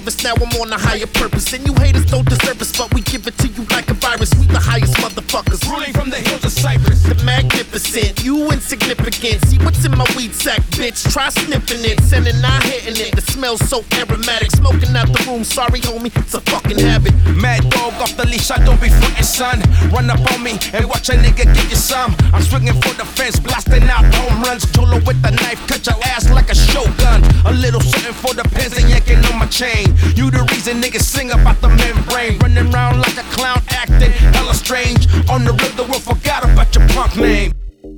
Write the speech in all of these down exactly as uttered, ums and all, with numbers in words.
service, now I'm on a higher purpose. And you haters don't deserve us, but we give it to you like a virus. We the highest motherfuckers, ruling from the hills of Cyprus. The magnificent, you insignificant. See what's in my weed sack, bitch, try sniffing it. Sending, not hitting it, the smell's so aromatic. Smoking out the room, sorry homie, it's a fucking habit. Mad dog off the leash, I don't be frontin', son. Run up on me and watch a nigga get you some. I'm swinging for the fence, blasting out home runs. Jolo with the knife, cut your ass like a shogun. A little something for the pins and yanking on my chain. You the reason niggas sing about the membrane. Running around like a clown, acting hella strange. On the real, the world forgot about your punk name.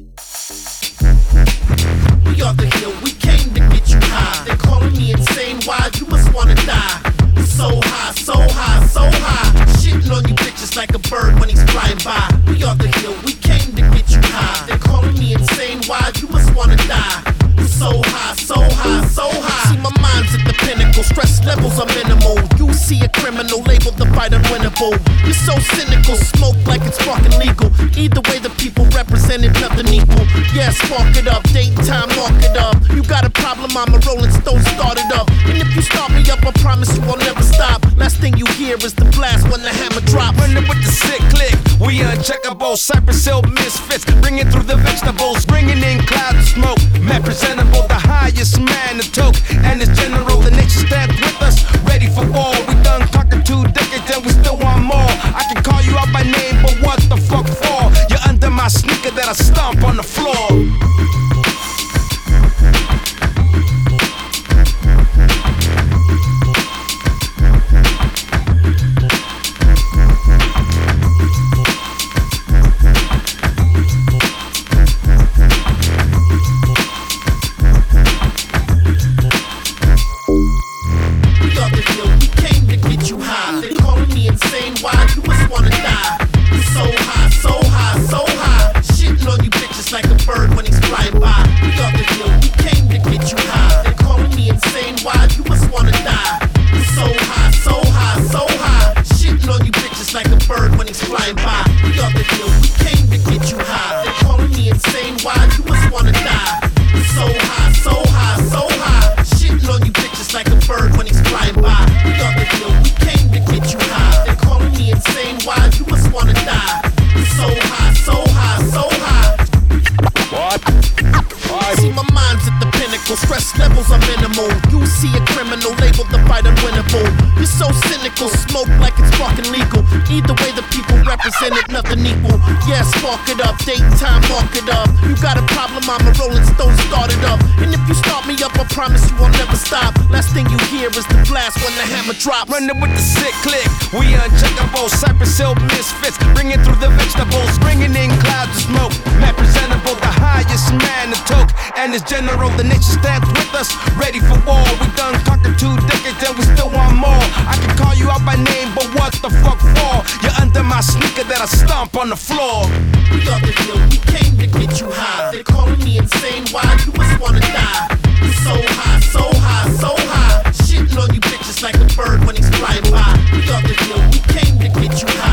We are the hill, we came to get you high. They're calling me insane, why? You must wanna die. So high, so high, so high. Shitting on you bitches like a bird when he's flying by. We are the hill, we came to get you high. They're calling me insane, why? You must wanna die. So high, so high, so high. See my mind's at the pinnacle, stress levels are minimal. You see a criminal, labeled the fight unwinnable. You're so cynical, smoke like it's fucking legal. Either way the people represented nothing equal. Yeah, spark it up, date time, mark it up. You got a problem, I'm a Rolling Stone, start it up. And if you start me up, I promise you I'll never stop. Last thing you hear is the blast when the hammer drops. Running with the sick click, we uncheckable. Cypress Hill misfits, bringing through the vegetables. Bringing in clouds of smoke, man presentable. The highest man, the toke, and his general. The nature stands with us, ready for war. We done conquered two decades and we still want more. I can call you out by name, but what the fuck for? You're under my sneaker that I stomp on the floor. Stress levels are minimal. You see a criminal, labeled the fight unwinnable. You're so cynical, smoke like it's fucking legal. Either way the people represented nothing equal. Yeah, spark it up, date time, mark it up. You got a problem, I'm a Rolling Stone, start it up. And if you start me up, I promise you I'll never stop. Last thing you hear is the blast when the hammer drops. Running with the sick click, we uncheckable. Cypress Hill misfits, bringing through the vegetables. Bringing in clouds of smoke, man presentable. The highest man, the toke, and his general. The nature stands with us, ready for war. We done conquered two decades and we still want more. I can call you out by name, but what the fuck for? You're under my sneaker that I stomp on the floor. We are the hill, we came to get you high. They're calling me insane, why? You must wanna die. So high, so high, so high. Shitting on you bitches like a bird when he's flying by. We are the hill, we came to get you high.